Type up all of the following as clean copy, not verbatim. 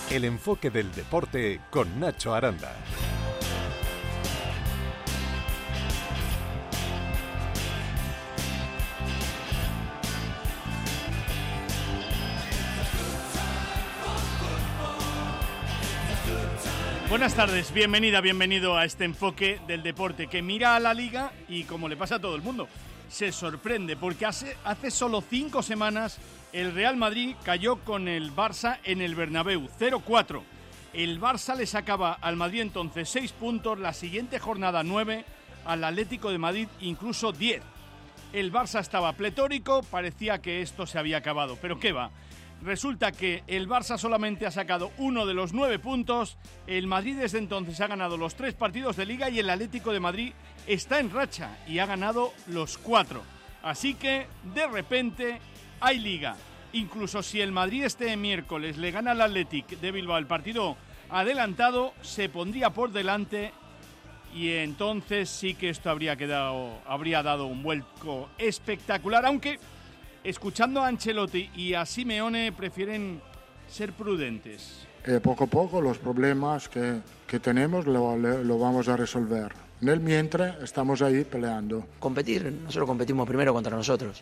El enfoque del deporte con Nacho Aranda. Buenas tardes, bienvenida, bienvenido a este enfoque del deporte que mira a la Liga y, como le pasa a todo el mundo, se sorprende porque hace solo 5 semanas el Real Madrid cayó con el Barça en el Bernabéu, 0-4. El Barça le sacaba al Madrid entonces 6 puntos, la siguiente jornada 9, al Atlético de Madrid incluso 10. El Barça estaba pletórico, parecía que esto se había acabado, pero ¿qué va? Resulta que el Barça solamente ha sacado 1 de los 9 puntos, el Madrid desde entonces ha ganado los 3 partidos de Liga y el Atlético de Madrid está en racha y ha ganado los 4. Así que, de repente, hay Liga. Incluso si el Madrid este miércoles le gana al Athletic de Bilbao el partido adelantado, se pondría por delante y entonces sí que esto habría dado un vuelco espectacular, aunque escuchando a Ancelotti y a Simeone prefieren ser prudentes. Poco a poco los problemas que tenemos lo vamos a resolver. En el mientras estamos ahí peleando. Competir, nosotros competimos primero contra nosotros.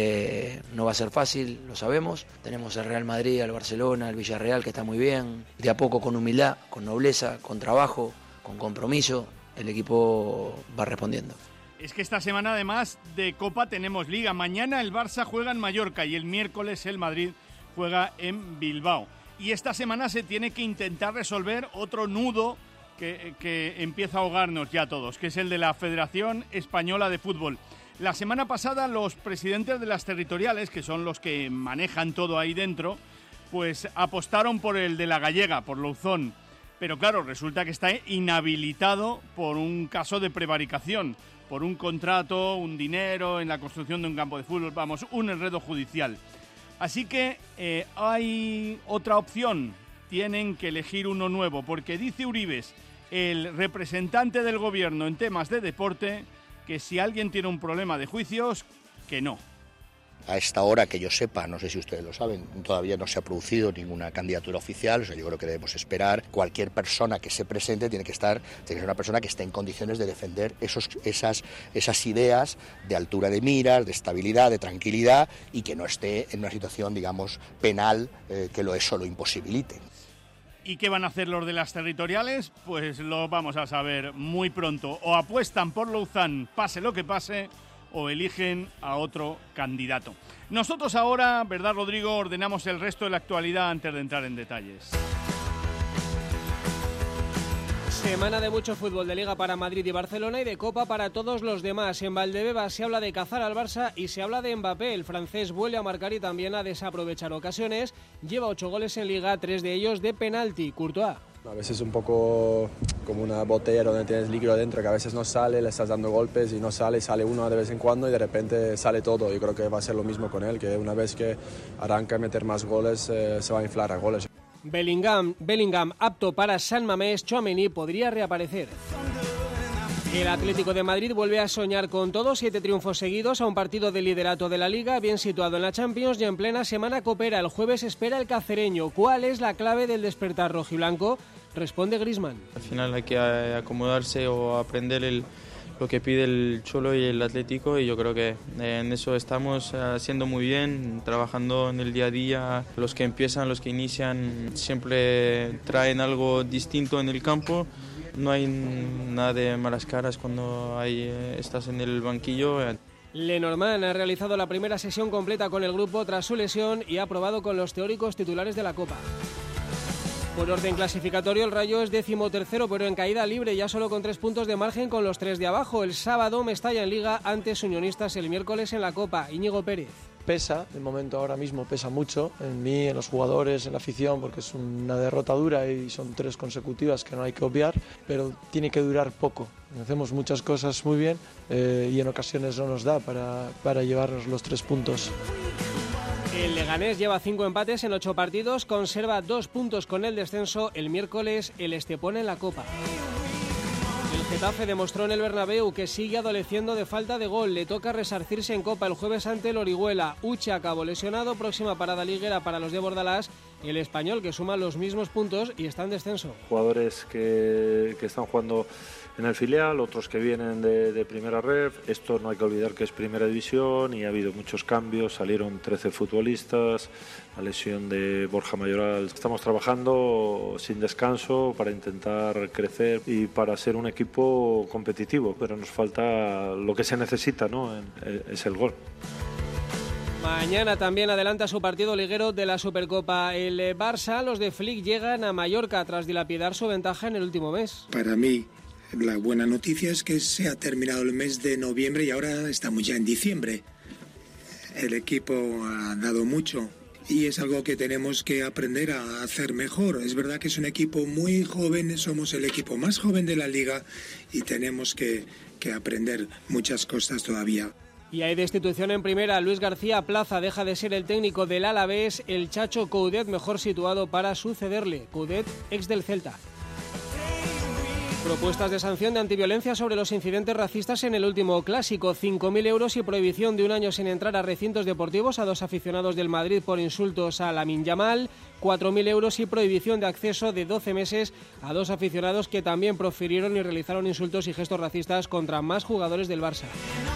No va a ser fácil, lo sabemos. Tenemos el Real Madrid, el Barcelona, el Villarreal que está muy bien. De a poco, con humildad, con nobleza, con trabajo, con compromiso, el equipo va respondiendo. Es que esta semana, además de Copa, tenemos Liga. Mañana el Barça juega en Mallorca y el miércoles el Madrid juega en Bilbao. Y esta semana se tiene que intentar resolver otro nudo que empieza a ahogarnos ya a todos, que es el de la Federación Española de Fútbol. La semana pasada los presidentes de las territoriales, que son los que manejan todo ahí dentro, pues apostaron por el de la Gallega, por Louzón. Pero claro, resulta que está inhabilitado por un caso de prevaricación, por un contrato, un dinero en la construcción de un campo de fútbol, vamos, un enredo judicial. Así que hay otra opción, tienen que elegir uno nuevo, porque dice Uribes, el representante del gobierno en temas de deporte, que si alguien tiene un problema de juicios, que no. A esta hora, que yo sepa, no sé si ustedes lo saben, todavía no se ha producido ninguna candidatura oficial, o sea, yo creo que debemos esperar. Cualquier persona que se presente tiene que ser una persona que esté en condiciones de defender esas ideas de altura de miras, de estabilidad, de tranquilidad y que no esté en una situación, digamos, penal que eso lo imposibilite. ¿Y qué van a hacer los de las territoriales? Pues lo vamos a saber muy pronto. O apuestan por Louzán, pase lo que pase, o eligen a otro candidato. Nosotros ahora, ¿verdad, Rodrigo?, ordenamos el resto de la actualidad antes de entrar en detalles. Semana de mucho fútbol de Liga para Madrid y Barcelona y de Copa para todos los demás. En Valdebebas se habla de cazar al Barça y se habla de Mbappé. El francés vuelve a marcar y también a desaprovechar ocasiones. Lleva 8 goles en Liga, 3 de ellos de penalti. Courtois. A veces es un poco como una botella donde tienes líquido dentro, que a veces no sale, le estás dando golpes y no sale uno de vez en cuando y de repente sale todo. Yo creo que va a ser lo mismo con él, que una vez que arranca a meter más goles se va a inflar a goles. Bellingham apto para San Mamés, Tchouaméni podría reaparecer. El Atlético de Madrid vuelve a soñar con todo, 7 triunfos seguidos a un partido de liderato de la Liga, bien situado en la Champions y en plena semana copera. El jueves espera el cacereño. ¿Cuál es la clave del despertar rojiblanco? Responde Griezmann. Al final hay que acomodarse o aprender lo que pide el Cholo y el Atlético y yo creo que en eso estamos haciendo muy bien, trabajando en el día a día. Los que empiezan, los que inician siempre traen algo distinto en el campo. No hay nada de malas caras cuando estás en el banquillo. Lenormand ha realizado la primera sesión completa con el grupo tras su lesión y ha probado con los teóricos titulares de la Copa. Por orden clasificatorio, el Rayo es 13º, pero en caída libre, ya solo con 3 puntos de margen con los 3 de abajo. El sábado Mestalla en Liga ante Unionistas el miércoles en la Copa. Íñigo Pérez. Pesa, el momento ahora mismo pesa mucho en mí, en los jugadores, en la afición, porque es una derrota dura y son 3 consecutivas que no hay que obviar, pero tiene que durar poco. Hacemos muchas cosas muy bien y en ocasiones no nos da para llevarnos los 3 puntos. El Leganés lleva 5 empates en 8 partidos, conserva 2 puntos con el descenso. El miércoles el Estepona en la Copa. El Getafe demostró en el Bernabéu que sigue adoleciendo de falta de gol. Le toca resarcirse en Copa el jueves ante el Orihuela. Uche acabó lesionado, próxima parada liguera para los de Bordalás. El Español, que suma los mismos puntos y está en descenso. Jugadores que están jugando en el filial, otros que vienen de primera ref. Esto no hay que olvidar que es primera división y ha habido muchos cambios. Salieron 13 futbolistas, la lesión de Borja Mayoral. Estamos trabajando sin descanso para intentar crecer y para ser un equipo competitivo, pero nos falta lo que se necesita, ¿no? Es el gol. Mañana también adelanta su partido liguero de la Supercopa. El Barça, los de Flick, llegan a Mallorca tras dilapidar su ventaja en el último mes. Para mí, la buena noticia es que se ha terminado el mes de noviembre y ahora estamos ya en diciembre. El equipo ha dado mucho y es algo que tenemos que aprender a hacer mejor. Es verdad que es un equipo muy joven, somos el equipo más joven de la liga y tenemos que aprender muchas cosas todavía. Y hay destitución en primera. Luis García Plaza deja de ser el técnico del Alavés. El Chacho Coudet mejor situado para sucederle. Coudet, ex del Celta. Propuestas de sanción de antiviolencia sobre los incidentes racistas en el último clásico. 5.000 euros y prohibición de 1 año sin entrar a recintos deportivos a 2 aficionados del Madrid por insultos a Lamine Yamal. 4.000 euros y prohibición de acceso de 12 meses a 2 aficionados que también profirieron y realizaron insultos y gestos racistas contra más jugadores del Barça.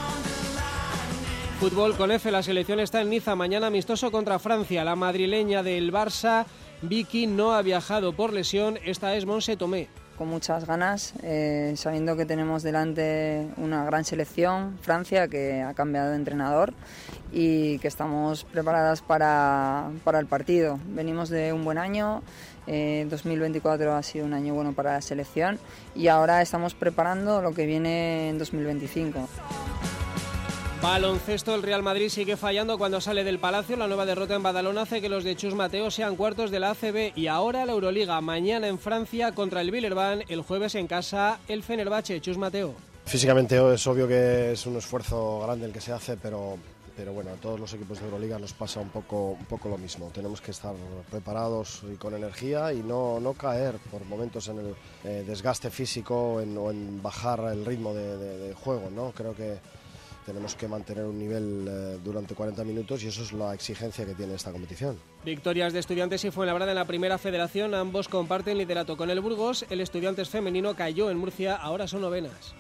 Fútbol con F, la selección está en Niza, mañana amistoso contra Francia. La madrileña del Barça, Vicky, no ha viajado por lesión, esta es Monse Tomé. Con muchas ganas, sabiendo que tenemos delante una gran selección, Francia, que ha cambiado de entrenador y que estamos preparadas para el partido. Venimos de un buen año, 2024 ha sido un año bueno para la selección y ahora estamos preparando lo que viene en 2025. Baloncesto, el Real Madrid sigue fallando cuando sale del Palacio. La nueva derrota en Badalona hace que los de Chus Mateo sean cuartos de la ACB. Y ahora la Euroliga, mañana en Francia contra el Villeurbanne, el jueves en casa el Fenerbahce. Chus Mateo. Físicamente es obvio que es un esfuerzo grande el que se hace, pero bueno, a todos los equipos de Euroliga nos pasa un poco lo mismo. Tenemos que estar preparados y con energía y no caer por momentos en el desgaste físico o en bajar el ritmo de juego, ¿no? Creo que tenemos que mantener un nivel durante 40 minutos y eso es la exigencia que tiene esta competición. Victorias de Estudiantes y Fuenlabrada en la primera federación, ambos comparten liderato con el Burgos. El Estudiantes femenino cayó en Murcia, ahora son novenas.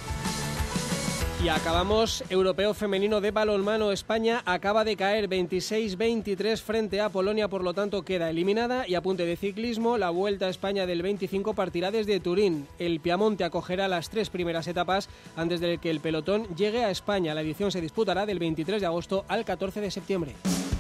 Y acabamos, europeo femenino de balonmano. España acaba de caer 26-23 frente a Polonia, por lo tanto queda eliminada. Y apunte de ciclismo, la Vuelta a España del 25 partirá desde Turín. El Piamonte acogerá las 3 primeras etapas antes de que el pelotón llegue a España. La edición se disputará del 23 de agosto al 14 de septiembre.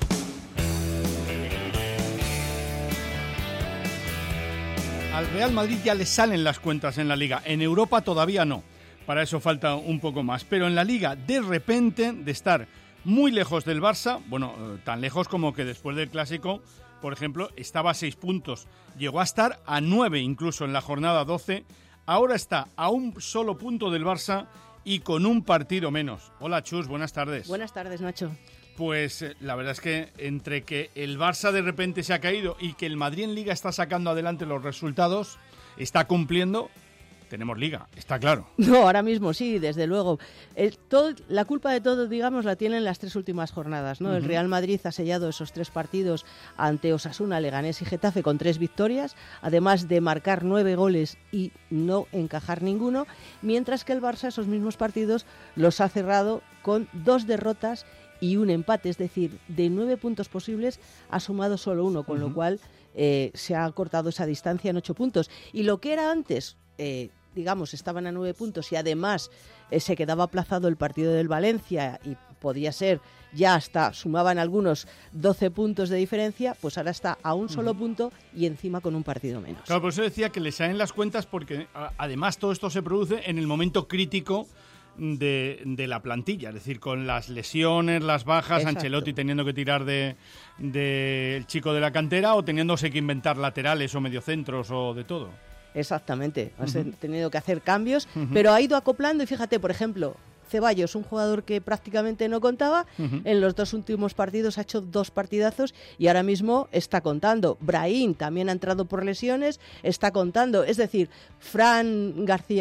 Al Real Madrid ya le salen las cuentas en la Liga, en Europa todavía no. Para eso falta un poco más. Pero en la Liga, de repente, de estar muy lejos del Barça, bueno, tan lejos como que después del Clásico, por ejemplo, estaba a 6 puntos. Llegó a estar a 9 incluso en la jornada 12. Ahora está a un solo punto del Barça y con un partido menos. Hola, Chus, buenas tardes. Buenas tardes, Nacho. Pues la verdad es que entre que el Barça de repente se ha caído y que el Madrid en Liga está sacando adelante los resultados, está cumpliendo... Tenemos Liga, está claro. No, ahora mismo sí, desde luego. La culpa de todo, digamos, la tienen las 3 últimas jornadas, ¿no? El Real Madrid ha sellado esos 3 partidos ante Osasuna, Leganés y Getafe con 3 victorias, además de marcar 9 goles y no encajar ninguno, mientras que el Barça esos mismos partidos los ha cerrado con 2 derrotas y un empate, es decir, de 9 puntos posibles ha sumado solo 1, con lo cual se ha cortado esa distancia en 8 puntos. Y lo que era antes... digamos, estaban a 9 puntos y además se quedaba aplazado el partido del Valencia y podía ser, ya hasta sumaban algunos 12 puntos de diferencia, pues ahora está a un solo punto y encima con un partido menos. Claro, por eso decía que le salen las cuentas porque además todo esto se produce en el momento crítico de la plantilla, es decir, con las lesiones, las bajas, exacto. Ancelotti teniendo que tirar del chico de la cantera o teniéndose que inventar laterales o mediocentros o de todo. Exactamente, has tenido que hacer cambios, pero ha ido acoplando y fíjate, por ejemplo, Ceballos, un jugador que prácticamente no contaba, en los 2 últimos partidos ha hecho 2 partidazos y ahora mismo está contando. Brahim también ha entrado por lesiones, está contando, es decir, Fran García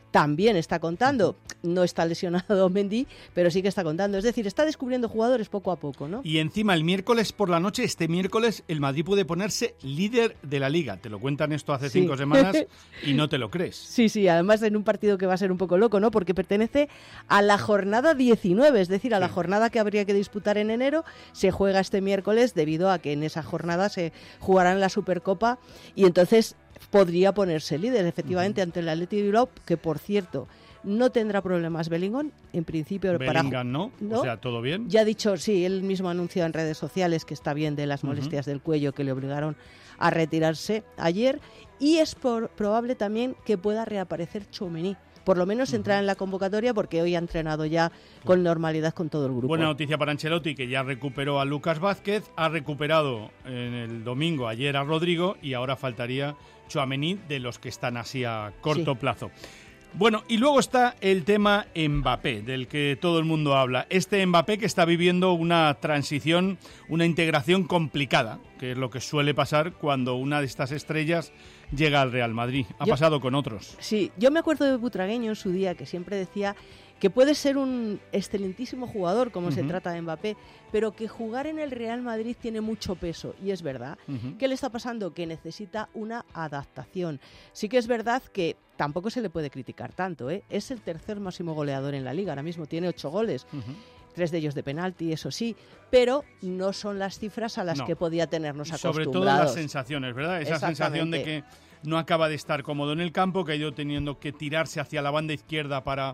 también está contando. No está lesionado Mendy, pero sí que está contando. Es decir, está descubriendo jugadores poco a poco, ¿no? Y encima, el miércoles por la noche, este miércoles, el Madrid puede ponerse líder de la Liga. Te lo cuentan esto hace 5 semanas y no te lo crees. Sí, además en un partido que va a ser un poco loco, ¿no? Porque pertenece a la jornada 19, es decir, a la jornada que habría que disputar en enero. Se juega este miércoles debido a que en esa jornada se jugarán la Supercopa y entonces podría ponerse líder, efectivamente, ante el Athletic Bilbao, que por cierto no tendrá problemas Bellingham, en principio. Bellingham no, o sea, ¿todo bien? Ya ha dicho, sí, él mismo ha anunciado en redes sociales que está bien de las molestias del cuello que le obligaron a retirarse ayer, y es probable también que pueda reaparecer Tchouaméni. Por lo menos entrar en la convocatoria, porque hoy ha entrenado ya con normalidad con todo el grupo. Buena noticia para Ancelotti, que ya recuperó a Lucas Vázquez, ha recuperado en el domingo ayer a Rodrigo y ahora faltaría Tchouaméni, de los que están así a corto plazo. Bueno, y luego está el tema Mbappé, del que todo el mundo habla. Este Mbappé que está viviendo una transición, una integración complicada, que es lo que suele pasar cuando una de estas estrellas llega al Real Madrid. Ha pasado con otros. Sí, yo me acuerdo de Butragueño en su día, que siempre decía que puede ser un excelentísimo jugador, como se trata de Mbappé, pero que jugar en el Real Madrid tiene mucho peso, y es verdad. ¿Qué le está pasando? Que necesita una adaptación. Sí que es verdad que tampoco se le puede criticar tanto, ¿eh? Es el tercer máximo goleador en la Liga, ahora mismo tiene 8 goles. 3 de ellos de penalti, eso sí, pero no son las cifras a las que podía tenernos acostumbrados. Sobre todo las sensaciones, ¿verdad? Esa sensación de que no acaba de estar cómodo en el campo, que ha ido teniendo que tirarse hacia la banda izquierda para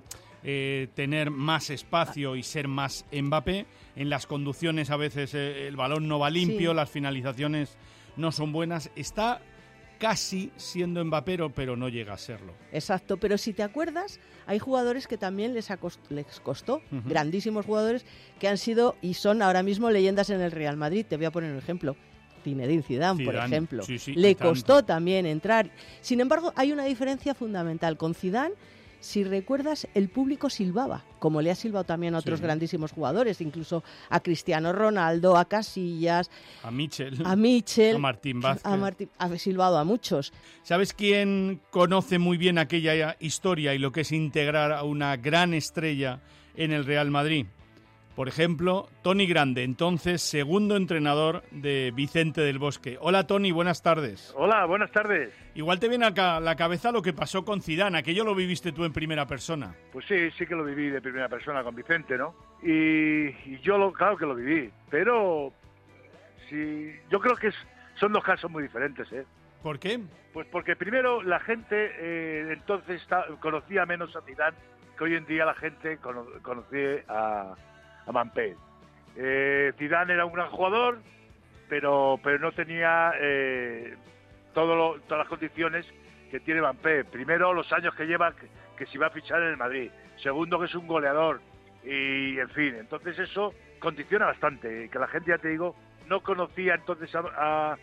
tener más espacio y ser más Mbappé. En las conducciones a veces el balón no va limpio, las finalizaciones no son buenas. Está casi siendo Mbappé, pero no llega a serlo. Exacto, pero si te acuerdas, hay jugadores que también les costó, grandísimos jugadores que han sido y son ahora mismo leyendas en el Real Madrid. Te voy a poner un ejemplo. Zinedine Zidane, por ejemplo. Le costó también entrar. Sin embargo, hay una diferencia fundamental. Con Zidane, si recuerdas, el público silbaba, como le ha silbado también a otros grandísimos jugadores, incluso a Cristiano Ronaldo, a Casillas, a Michel, a Martín Vázquez. Ha silbado a muchos. ¿Sabes quién conoce muy bien aquella historia y lo que es integrar a una gran estrella en el Real Madrid? Por ejemplo, Toni Grande, entonces segundo entrenador de Vicente del Bosque. Hola Toni, buenas tardes. Hola, buenas tardes. Igual te viene a la cabeza lo que pasó con Zidane, aquello lo viviste tú en primera persona. Pues sí que lo viví de primera persona con Vicente, ¿no? Y yo claro que lo viví, pero sí, yo creo que son dos casos muy diferentes, ¿eh? ¿Por qué? Pues porque primero la gente entonces conocía menos a Zidane que hoy en día la gente conoce a Mbappé. Zidane era un gran jugador, pero no tenía todas las condiciones que tiene Mbappé. Primero, los años que lleva, que si va a fichar en el Madrid. Segundo, que es un goleador. Y, en fin, entonces eso condiciona bastante. Que la gente, ya te digo, no conocía entonces a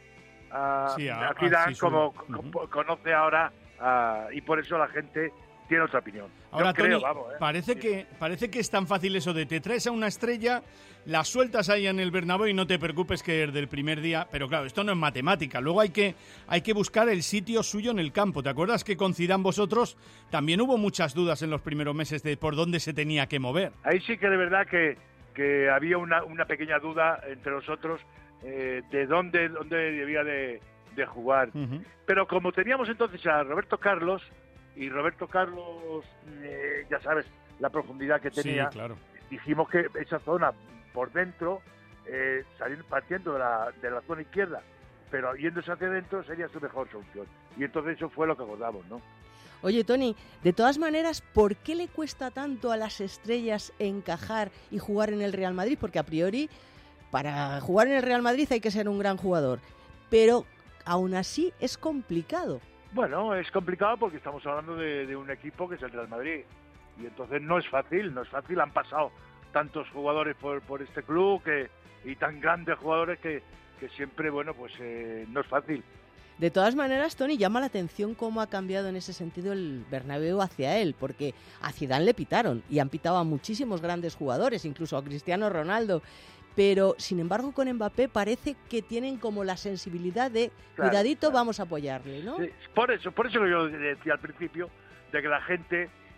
Zidane como conoce ahora. Y por eso la gente tiene otra opinión. Ahora, Toni, parece que es tan fácil eso de te traes a una estrella, la sueltas ahí en el Bernabéu y no te preocupes que desde el primer día... Pero claro, esto no es matemática. Luego hay que buscar el sitio suyo en el campo. ¿Te acuerdas que con Zidane vosotros también hubo muchas dudas en los primeros meses de por dónde se tenía que mover? Ahí sí que de verdad que había una pequeña duda entre nosotros de dónde debía de jugar. Pero como teníamos entonces a Roberto Carlos... Y Roberto Carlos, ya sabes, la profundidad que tenía. Sí, claro. Dijimos que esa zona por dentro, partiendo de la zona izquierda, pero yéndose hacia adentro sería su mejor solución. Y entonces eso fue lo que acordamos, ¿no? Oye, Toni, de todas maneras, ¿por qué le cuesta tanto a las estrellas encajar y jugar en el Real Madrid? Porque a priori, para jugar en el Real Madrid hay que ser un gran jugador, pero aún así es complicado. Bueno, es complicado porque estamos hablando de un equipo que es el Real Madrid y entonces no es fácil, han pasado tantos jugadores por este club y tan grandes jugadores que siempre, bueno, pues no es fácil. De todas maneras, Toni, llama la atención cómo ha cambiado en ese sentido el Bernabéu hacia él, porque a Zidane le pitaron y han pitado a muchísimos grandes jugadores, incluso a Cristiano Ronaldo. Pero, sin embargo, con Mbappé parece que tienen como la sensibilidad de, cuidadito, vamos a apoyarle, ¿no? Sí, por eso que yo decía al principio, de que la gente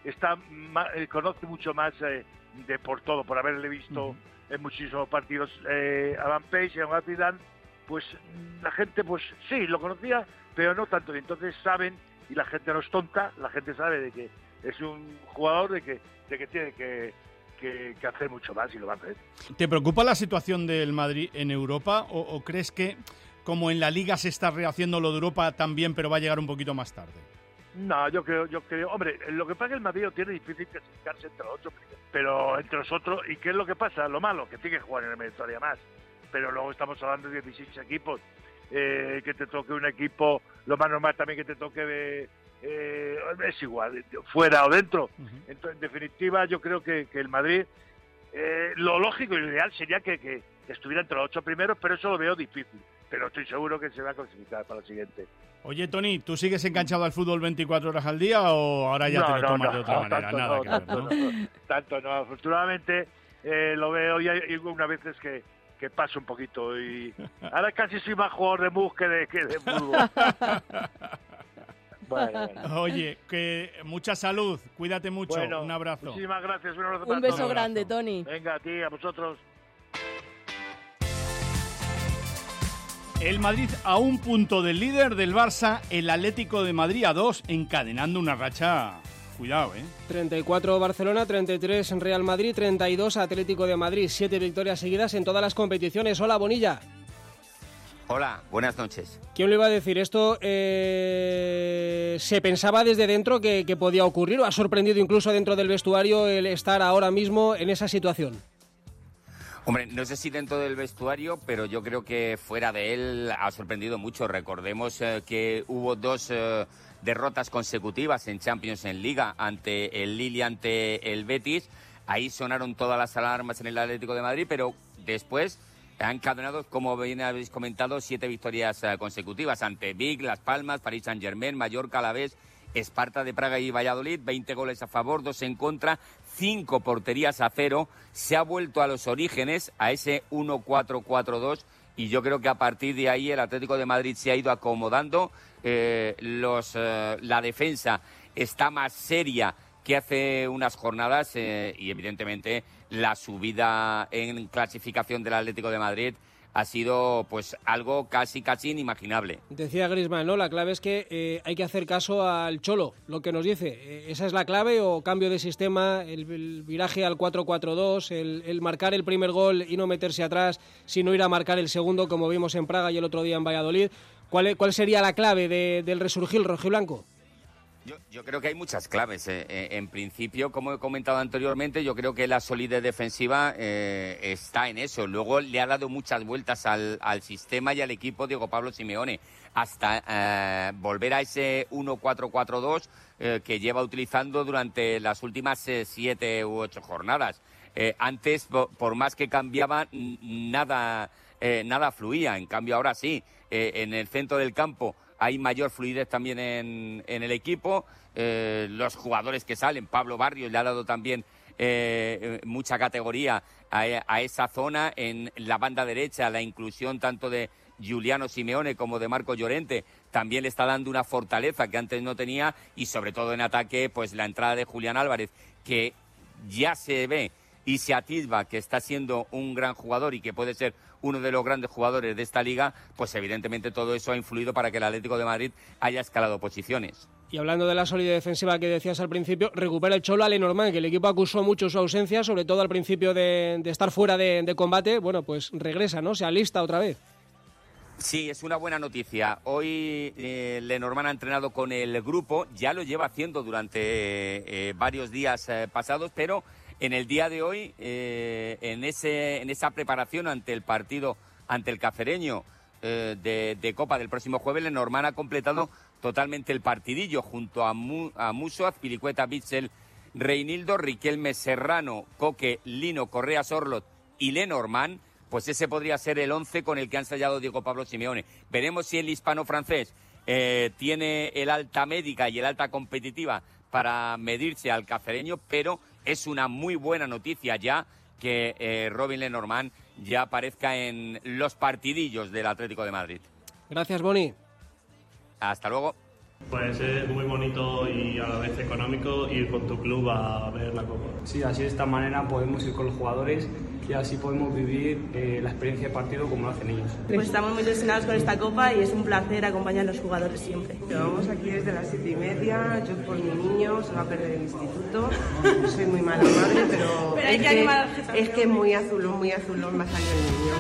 conoce mucho más de por todo, por haberle visto en muchísimos partidos a Van Persie y a Zidane, pues la gente pues sí, lo conocía, pero no tanto, y entonces saben, y la gente no es tonta, la gente sabe de que es un jugador de que tiene que hacer mucho más y lo va a hacer. ¿Te preocupa la situación del Madrid en Europa o crees que como en la Liga se está rehaciendo lo de Europa también, pero va a llegar un poquito más tarde? No, yo creo, hombre, lo que pasa es que el Madrid lo tiene difícil clasificarse entre los 8, pero entre los otros, ¿y qué es lo que pasa? Lo malo, que tiene que jugar en la eliminatoria más, pero luego estamos hablando de 16 equipos, que te toque un equipo, lo más normal también que te toque es igual, fuera o dentro. Entonces, en definitiva, yo creo que el Madrid, lo lógico y lo ideal sería que estuviera entre los 8 primeros, pero eso lo veo difícil, pero estoy seguro que se va a clasificar para el siguiente. Oye, Toni, ¿tú sigues enganchado al fútbol 24 horas al día o ahora ya te lo tomas de otra manera? Nada que ver, ¿no? Tanto no, afortunadamente lo veo y hay unas veces que paso un poquito y ahora casi soy más jugador de mus que de fútbol. Bueno. Oye, que mucha salud, cuídate mucho, un abrazo. Muchísimas gracias, un beso grande, Toni. Venga, a ti, a vosotros. El Madrid a 1 punto del líder del Barça, el Atlético de Madrid a 2, encadenando una racha. Cuidado, 34 Barcelona, 33 Real Madrid, 32 Atlético de Madrid. 7 victorias seguidas en todas las competiciones. Hola, Bonilla. Hola, buenas noches. ¿Quién lo iba a decir? Esto se pensaba desde dentro que podía ocurrir, o ha sorprendido incluso dentro del vestuario el estar ahora mismo en esa situación. Hombre, no sé si dentro del vestuario, pero yo creo que fuera de él ha sorprendido mucho. Recordemos que hubo 2 derrotas consecutivas en Champions, en Liga, ante el Lille y ante el Betis. Ahí sonaron todas las alarmas en el Atlético de Madrid, pero después han encadenado, como bien habéis comentado, 7 victorias consecutivas ante Vic, Las Palmas, Paris Saint-Germain, Mallorca, Alavés, Esparta de Praga y Valladolid. 20 goles a favor, 2 en contra, 5 porterías a 0. Se ha vuelto a los orígenes, a ese 1-4-4-2, y yo creo que a partir de ahí el Atlético de Madrid se ha ido acomodando. La defensa está más seria que hace unas jornadas y evidentemente la subida en clasificación del Atlético de Madrid ha sido pues algo casi inimaginable. Decía Griezmann, ¿no? La clave es que hay que hacer caso al Cholo, lo que nos dice. ¿Esa es la clave o cambio de sistema, el viraje al 4-4-2, el marcar el primer gol y no meterse atrás, sino ir a marcar el segundo, como vimos en Praga y el otro día en Valladolid? ¿Cuál sería la clave del resurgir rojiblanco? Yo creo que hay muchas claves. En principio, como he comentado anteriormente, yo creo que la solidez defensiva está en eso. Luego le ha dado muchas vueltas al sistema y al equipo Diego Pablo Simeone, hasta volver a ese 1-4-4-2 que lleva utilizando durante las últimas 7 u 8 jornadas. Antes, por más que cambiaba, nada fluía. En cambio, ahora sí, en el centro del campo hay mayor fluidez también en el equipo. Los jugadores que salen, Pablo Barrios le ha dado también mucha categoría a esa zona. En la banda derecha, la inclusión tanto de Giuliano Simeone como de Marco Llorente también le está dando una fortaleza que antes no tenía, y sobre todo en ataque, pues la entrada de Julián Álvarez, que ya se ve y se atisba que está siendo un gran jugador y que puede ser uno de los grandes jugadores de esta liga. Pues evidentemente todo eso ha influido para que el Atlético de Madrid haya escalado posiciones. Y hablando de la solidez defensiva que decías al principio, recupera el Cholo a Lenormand, que el equipo acusó mucho su ausencia, sobre todo al principio de estar fuera de combate. Bueno, pues regresa, ¿no? Se alista otra vez. Sí, es una buena noticia. Hoy Lenormand ha entrenado con el grupo, ya lo lleva haciendo durante varios días pasados, pero en el día de hoy, en esa preparación ante el partido ante el Cacereño de Copa del próximo jueves, Lenormand ha completado totalmente el partidillo junto a Musso, Azpilicueta, Bitzel, Reinildo, Riquelme, Serrano, Coque, Lino, Correa, Sorlot y Lenormand. Pues ese podría ser el 11 con el que ha ensayado Diego Pablo Simeone. Veremos si el hispano-francés tiene el alta médica y el alta competitiva para medirse al cacereño, pero es una muy buena noticia ya que Robin Lenormand ya aparezca en los partidillos del Atlético de Madrid. Gracias, Boni. Hasta luego. Pues es muy bonito y a la vez económico ir con tu club a ver la Copa. Sí, así de esta manera podemos ir con los jugadores y así podemos vivir la experiencia de partido como lo hacen ellos. Pues estamos muy ilusionados con esta Copa y es un placer acompañar a los jugadores siempre. Llevamos aquí desde las 7:30, yo por mi niño, se va a perder el instituto, soy muy mala madre, pero hay que animar al Getafe. Es que muy azulón me ha salido el niño.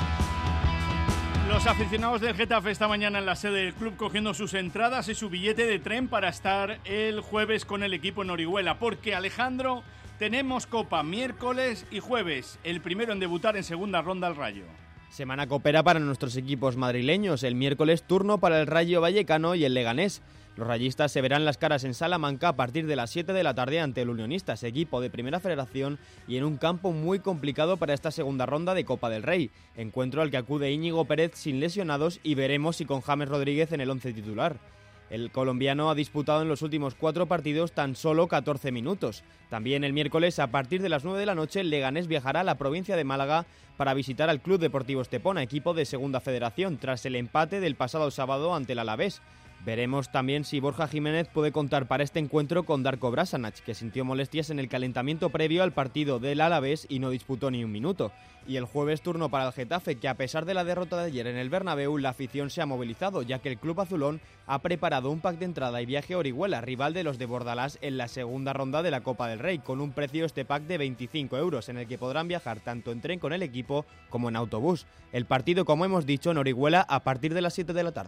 Los aficionados del Getafe esta mañana en la sede del club cogiendo sus entradas y su billete de tren para estar el jueves con el equipo en Orihuela, porque Alejandro, tenemos Copa miércoles y jueves, el primero en debutar en segunda ronda al Rayo. Semana copera para nuestros equipos madrileños, el miércoles turno para el Rayo Vallecano y el Leganés. Los rayistas se verán las caras en Salamanca a partir de las 7 de la tarde ante el Unionistas, equipo de Primera Federación y en un campo muy complicado para esta segunda ronda de Copa del Rey, encuentro al que acude Íñigo Pérez sin lesionados y veremos si con James Rodríguez en el 11 titular. El colombiano ha disputado en los últimos 4 partidos tan solo 14 minutos. También el miércoles a partir de las 9 de la noche el Leganés viajará a la provincia de Málaga para visitar al Club Deportivo Estepona, equipo de Segunda Federación, tras el empate del pasado sábado ante el Alavés. Veremos también si Borja Jiménez puede contar para este encuentro con Darko Brasanac, que sintió molestias en el calentamiento previo al partido del Alavés y no disputó ni un minuto. Y el jueves turno para el Getafe, que a pesar de la derrota de ayer en el Bernabéu, la afición se ha movilizado, ya que el club azulón ha preparado un pack de entrada y viaje a Orihuela, rival de los de Bordalás en la segunda ronda de la Copa del Rey, con un precio este pack de 25 euros, en el que podrán viajar tanto en tren con el equipo como en autobús. El partido, como hemos dicho, en Orihuela a partir de las 7 de la tarde.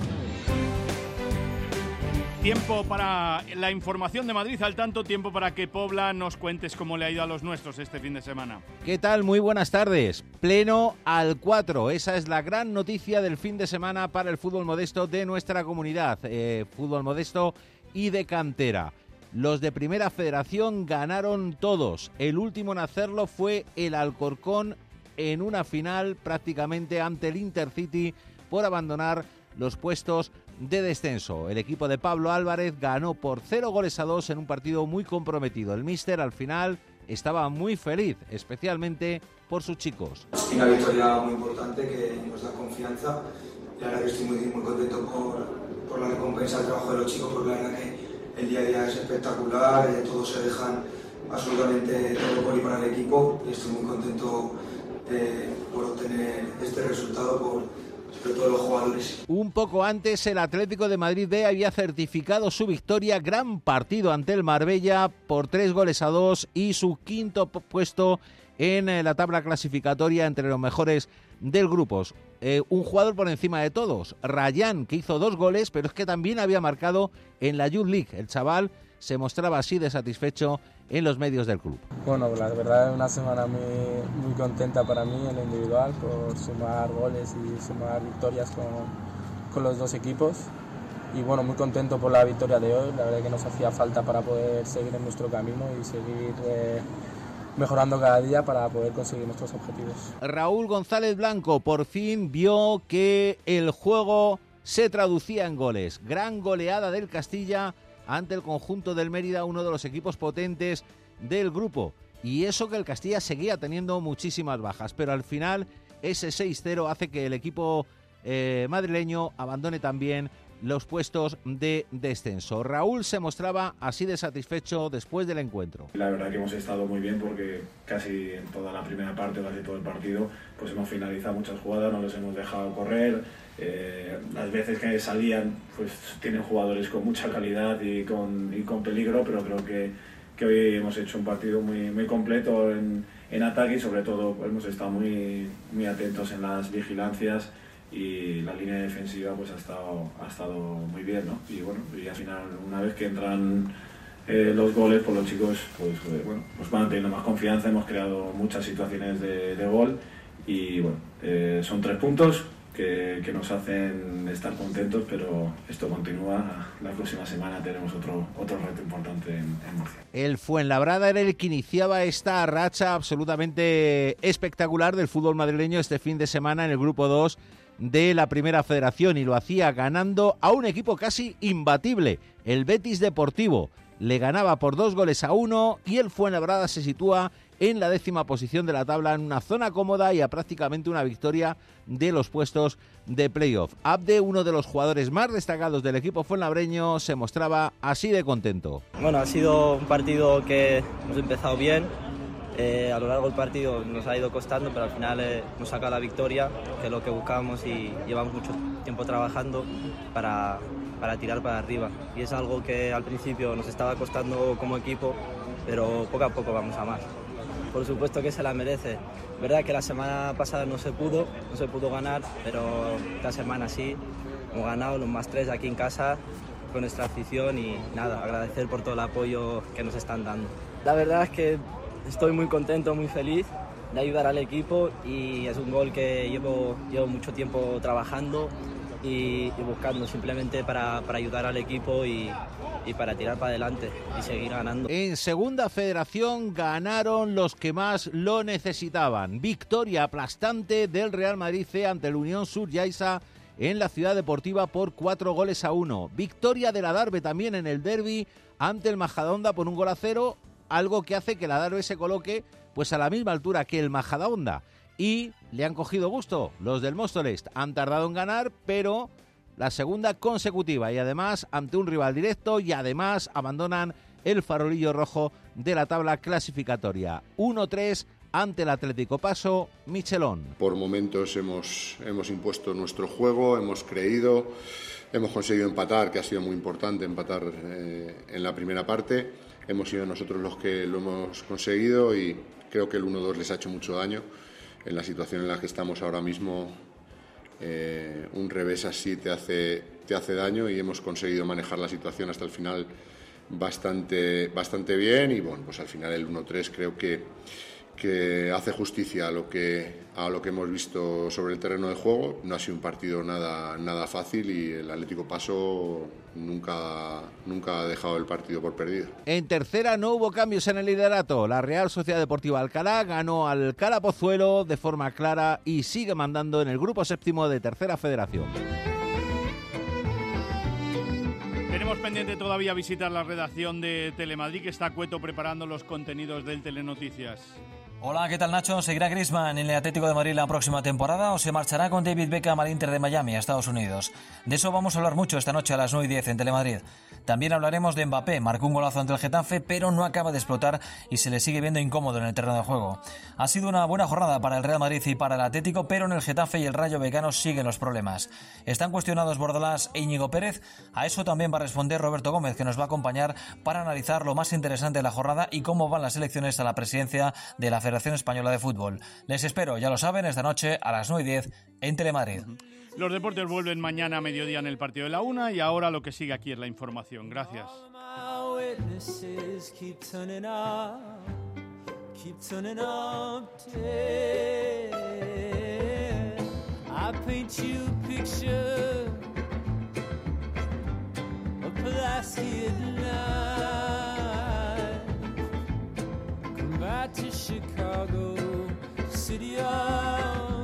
Tiempo para la información de Madrid al tanto, tiempo para que Pobla nos cuentes cómo le ha ido a los nuestros este fin de semana. ¿Qué tal? Muy buenas tardes. Pleno al 4. Esa es la gran noticia del fin de semana para el fútbol modesto de nuestra comunidad. Fútbol modesto y de cantera. Los de Primera Federación ganaron todos. El último en hacerlo fue el Alcorcón en una final prácticamente ante el Intercity por abandonar los puestos de descenso. El equipo de Pablo Álvarez ganó por 0-2 en un partido muy comprometido. El míster al final estaba muy feliz, especialmente por sus chicos. Una victoria muy importante que nos da confianza. La verdad que estoy muy contento por la recompensa del trabajo de los chicos, porque la verdad que el día a día es espectacular, todos se dejan absolutamente todo por y para el equipo y estoy muy contento por obtener este resultado de todos los jugadores. Un poco antes el Atlético de Madrid B había certificado su victoria, gran partido ante el Marbella por 3-2 y su quinto puesto en la tabla clasificatoria entre los mejores del grupo. Un jugador por encima de todos, Rayán, que hizo 2 goles, pero es que también había marcado en la Youth League. El chaval se mostraba así de satisfecho en los medios del club. Bueno, la verdad es una semana muy contenta para mí en lo individual por sumar goles y sumar victorias con los dos equipos y bueno, muy contento por la victoria de hoy. La verdad que nos hacía falta para poder seguir en nuestro camino y seguir mejorando cada día para poder conseguir nuestros objetivos. Raúl González Blanco por fin vio que el juego se traducía en goles. Gran goleada del Castilla ante el conjunto del Mérida, uno de los equipos potentes del grupo. Y eso que el Castilla seguía teniendo muchísimas bajas, pero al final ese 6-0 hace que el equipo madrileño abandone también los puestos de descenso. Raúl se mostraba así de satisfecho después del encuentro. La verdad que hemos estado muy bien porque casi en toda la primera parte, casi todo el partido, pues hemos finalizado muchas jugadas, no los hemos dejado correr. Las veces que salían, pues tienen jugadores con mucha calidad y con peligro, pero creo que hoy hemos hecho un partido muy completo en ataque y sobre todo hemos estado muy atentos en las vigilancias y la línea defensiva pues ha estado muy bien, ¿no? Y bueno, y al final una vez que entran los goles, pues los chicos pues van teniendo más confianza, hemos creado muchas situaciones de gol y bueno, son 3 puntos que nos hacen estar contentos, pero esto continúa. La próxima semana tenemos otro reto importante en Murcia. El Fuenlabrada era el que iniciaba esta racha absolutamente espectacular del fútbol madrileño este fin de semana en el grupo 2 de la Primera Federación y lo hacía ganando a un equipo casi imbatible, el Betis Deportivo. Le ganaba por 2-1 y el Fuenlabrada se sitúa en la 10ª posición de la tabla, en una zona cómoda y a prácticamente una victoria de los puestos de playoff. Abde, uno de los jugadores más destacados del equipo fuenlabreño, se mostraba así de contento. Bueno, ha sido un partido que hemos empezado bien. A lo largo del partido nos ha ido costando, pero al final hemos sacado la victoria, que es lo que buscábamos, y llevamos mucho tiempo trabajando para tirar para arriba. Y es algo que al principio nos estaba costando como equipo, pero poco a poco vamos a más. Por supuesto que se la merece. Verdad que la semana pasada no se pudo ganar, pero esta semana sí. Hemos ganado los +3 aquí en casa con nuestra afición y nada, agradecer por todo el apoyo que nos están dando. La verdad es que estoy muy contento, muy feliz de ayudar al equipo, y es un gol que llevo mucho tiempo trabajando y buscando simplemente para ayudar al equipo y para tirar para adelante y seguir ganando. En Segunda Federación ganaron los que más lo necesitaban. Victoria aplastante del Real Madrid C ante el Unión Sur-Yaiza en la Ciudad Deportiva por 4-1. Victoria del Adarve también en el derbi ante el Majadahonda por 1-0, algo que hace que el Adarve se coloque pues a la misma altura que el Majadahonda. Y le han cogido gusto los del Móstoles. Han tardado en ganar, pero la segunda consecutiva, y además ante un rival directo, y además abandonan el farolillo rojo de la tabla clasificatoria. 1-3 ante el Atlético Paso, Michelón. Por momentos hemos impuesto nuestro juego, hemos creído, hemos conseguido empatar, que ha sido muy importante empatar en la primera parte. Hemos sido nosotros los que lo hemos conseguido, y creo que el 1-2 les ha hecho mucho daño. En la situación en la que estamos ahora mismo, un revés así te hace daño, y hemos conseguido manejar la situación hasta el final bastante bien, y bueno, pues al final el 1-3 creo que hace justicia a lo que hemos visto sobre el terreno de juego. No ha sido un partido nada fácil, y el Atlético Paso nunca ha dejado el partido por perdido. En tercera no hubo cambios en el liderato. La Real Sociedad Deportiva Alcalá ganó al Cala Pozuelo de forma clara y sigue mandando en el grupo séptimo de Tercera Federación. Tenemos pendiente todavía visitar la redacción de Telemadrid, que está cueto preparando los contenidos del Telenoticias. Hola, ¿qué tal, Nacho? ¿Seguirá Griezmann en el Atlético de Madrid la próxima temporada o se marchará con David Beckham al Inter de Miami, a Estados Unidos? De eso vamos a hablar mucho esta noche a las 9:10 en Telemadrid. También hablaremos de Mbappé. Marcó un golazo ante el Getafe, pero no acaba de explotar y se le sigue viendo incómodo en el terreno de juego. Ha sido una buena jornada para el Real Madrid y para el Atlético, pero en el Getafe y el Rayo Vallecano siguen los problemas. ¿Están cuestionados Bordalás e Íñigo Pérez? A eso también va a responder Roberto Gómez, que nos va a acompañar para analizar lo más interesante de la jornada y cómo van las elecciones a la presidencia de la Federación Española de Fútbol. Les espero, ya lo saben, esta noche a las 9:10 en Telemadrid. Los deportes vuelven mañana a mediodía en el partido de la 1, y ahora lo que sigue aquí es la información. Gracias. To Chicago, city of